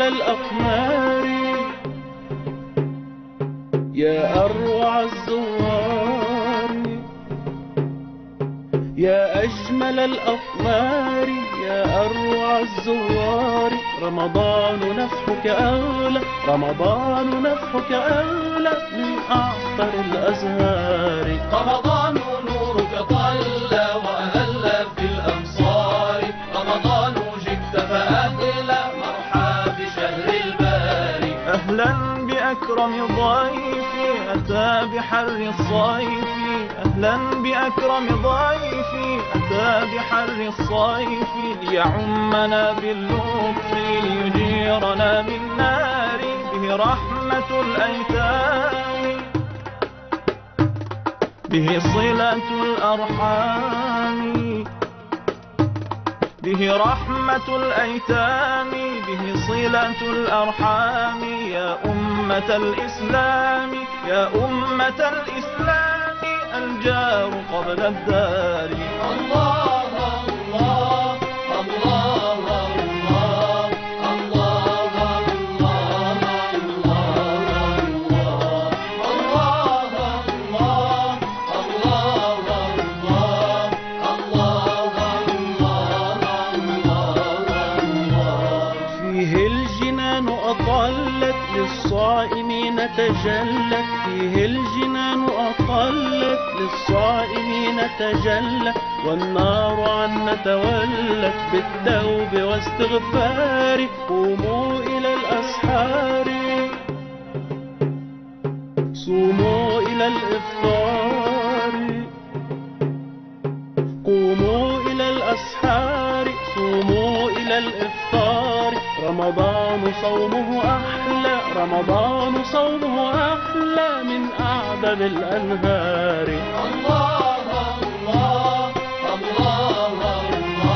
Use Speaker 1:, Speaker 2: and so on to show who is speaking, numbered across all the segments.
Speaker 1: إلى الأقمار. يا أروع الزوار يا أجمل الأقمار، يا أروع الزوار. رمضان نفحك أغلى، رمضان نفحك أغلى من أعطر الأزهار.
Speaker 2: رمضان نورك طل وأهل في الأمصار، رمضان جئت فأهلا مرحى بشهر الباري.
Speaker 1: أهلا بأكرم ضيف أتى بحر الصيف، أهلا بأكرم ضيف أتى بحر الصيف. ليعمنا باللطف ليجيرنا من نار، به رحمة الأيتام به صلة الأرحام، به رحمة الأيتام به صلة الأرحام. يا أمة الإسلام يا أمة الإسلام، الجار قبل الدار.
Speaker 2: الله الله الله الله الله
Speaker 1: فيه الجنان أطلت للصائمين تجلت، فيه الجنان أطلت للصائمين تجلت. والنار عنا تولت بالتوب واستغفار. قوموا إلى الأسحار صوموا إلى الإفطار، قوموا إلى الأسحار صوموا إلى الإفطار. رمضان صومه أحلى، رمضان صومه أحلى من أعذب الأنهار.
Speaker 2: الله الله الله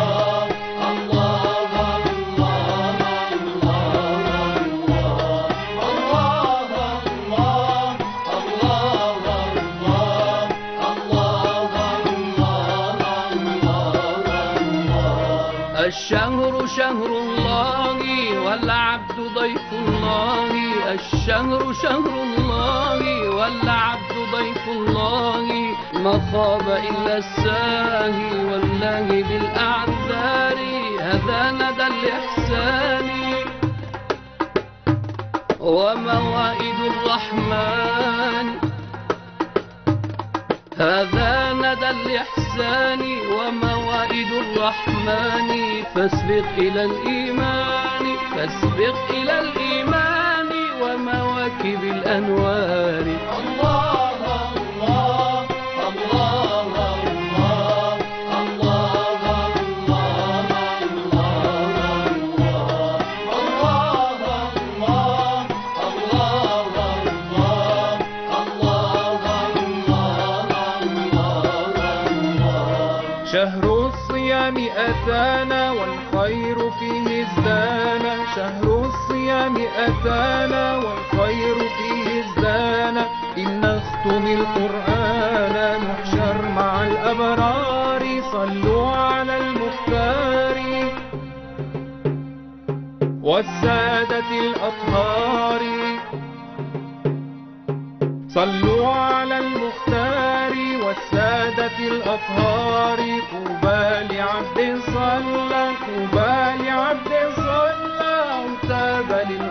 Speaker 2: الشهر شهر الله والعبد ضيف الله، الشهر شهر الله والعبد ضيف الله. ما خاب إلا الساهي والله بالأعذار، هذا ندى الإحسان وموائد الرحمن، هذا ندى الإحسان وموائد الرحمن. فاسبق إلى الإيمان فاسبق إلى الإيمان ومواكب الأنوار. الله الله الله
Speaker 1: شهر الصيام أتانا والخير فيه ازدانا، شهر الصيام أتانا والخير فيه ازدانا. إن نختم القرآن نحشر مع الأبرار. صلوا على المختار والسادة الأطهار، صلوا على المختار والسادة الأطهار. طوبى لعبد صلى طوبى لعبد صلى وتاب لله